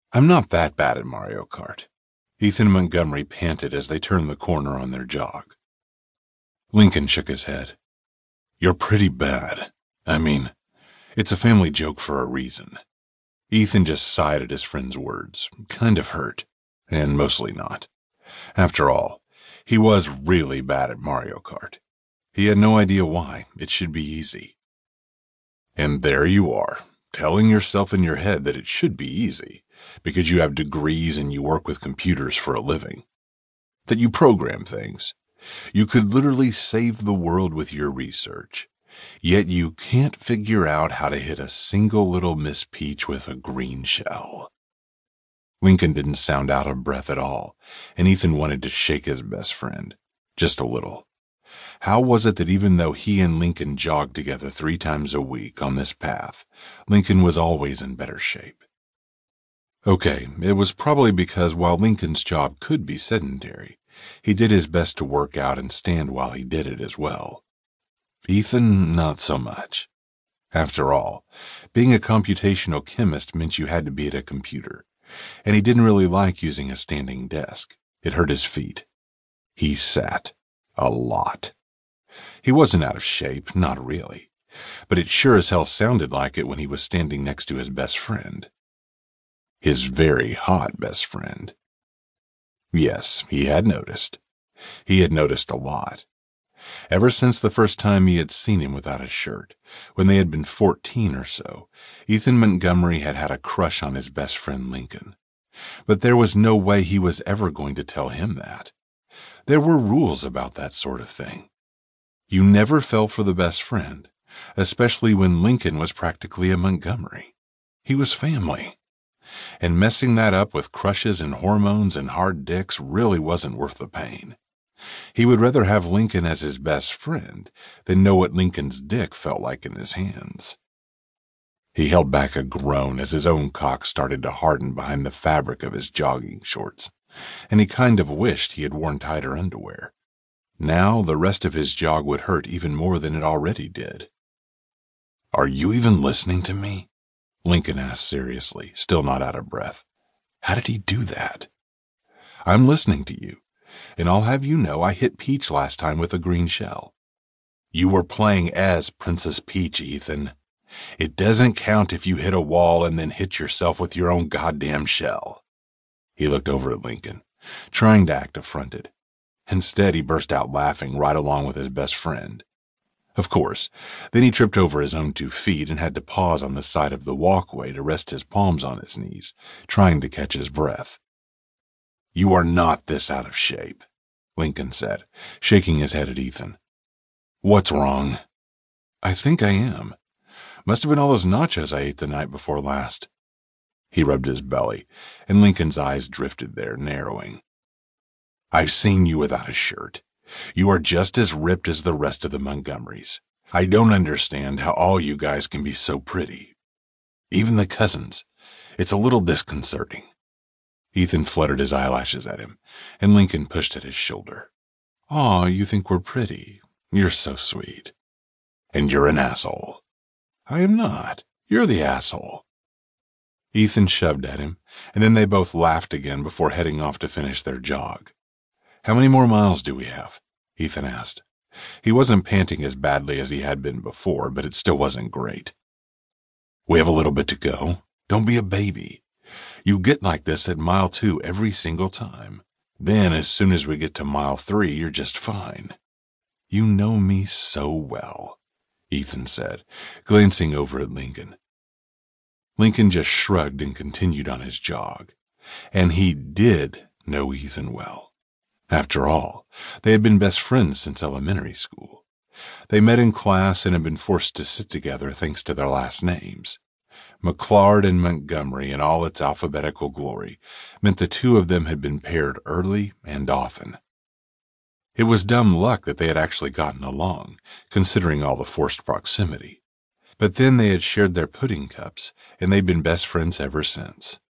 I'm not that bad at Mario Kart. Ethan and Montgomery panted as they turned the corner on their jog. Lincoln shook his head. You're pretty bad. I mean, it's a family joke for a reason. Ethan just sighed at his friend's words, kind of hurt, and mostly not. After all, he was really bad at Mario Kart. He had no idea why. It should be easy. And there you are, telling yourself in your head that it should be easy, because you have degrees and you work with computers for a living. That you program things. You could literally save the world with your research. Yet you can't figure out how to hit a single little Miss Peach with a green shell. Lincoln didn't sound out of breath at all, and Ethan wanted to shake his best friend. Just a little. How was it that even though he and Lincoln jogged together 3 times a week on this path, Lincoln was always in better shape? Okay, it was probably because while Lincoln's job could be sedentary, he did his best to work out and stand while he did it as well. Ethan, not so much. After all, being a computational chemist meant you had to be at a computer, and he didn't really like using a standing desk. It hurt his feet. He sat. A lot. He wasn't out of shape, not really, but it sure as hell sounded like it when he was standing next to his best friend. His very hot best friend. Yes, he had noticed. He had noticed a lot. Ever since the first time he had seen him without a shirt, when they had been 14 or so, Ethan Montgomery had had a crush on his best friend Lincoln. But there was no way he was ever going to tell him that. There were rules about that sort of thing. You never fell for the best friend, especially when Lincoln was practically a Montgomery. He was family. And messing that up with crushes and hormones and hard dicks really wasn't worth the pain. He would rather have Lincoln as his best friend than know what Lincoln's dick felt like in his hands. He held back a groan as his own cock started to harden behind the fabric of his jogging shorts, and he kind of wished he had worn tighter underwear. Now the rest of his jog would hurt even more than it already did. Are you even listening to me? Lincoln asked seriously, still not out of breath. How did he do that? I'm listening to you. And I'll have you know I hit Peach last time with a green shell. You were playing as Princess Peach, Ethan. It doesn't count if you hit a wall and then hit yourself with your own goddamn shell. He looked over at Lincoln, trying to act affronted. Instead, he burst out laughing right along with his best friend. Of course, then he tripped over his own 2 feet and had to pause on the side of the walkway to rest his palms on his knees, trying to catch his breath. You are not this out of shape, Lincoln said, shaking his head at Ethan. What's wrong? I think I am. Must have been all those nachos I ate the night before last. He rubbed his belly, and Lincoln's eyes drifted there, narrowing. I've seen you without a shirt. You are just as ripped as the rest of the Montgomerys. I don't understand how all you guys can be so pretty. Even the cousins. It's a little disconcerting. Ethan fluttered his eyelashes at him, and Lincoln pushed at his shoulder. Aw, you think we're pretty. You're so sweet. And you're an asshole. I am not. You're the asshole. Ethan shoved at him, and then they both laughed again before heading off to finish their jog. How many more miles do we have? Ethan asked. He wasn't panting as badly as he had been before, but it still wasn't great. We have a little bit to go. Don't be a baby. You get like this at mile 2 every single time. Then, as soon as we get to mile 3, you're just fine. You know me so well, Ethan said, glancing over at Lincoln. Lincoln just shrugged and continued on his jog. And he did know Ethan well. After all, they had been best friends since elementary school. They met in class and had been forced to sit together thanks to their last names. McClard and Montgomery in all its alphabetical glory meant the 2 of them had been paired early and often. It was dumb luck that they had actually gotten along, considering all the forced proximity. But then they had shared their pudding cups, and they'd been best friends ever since.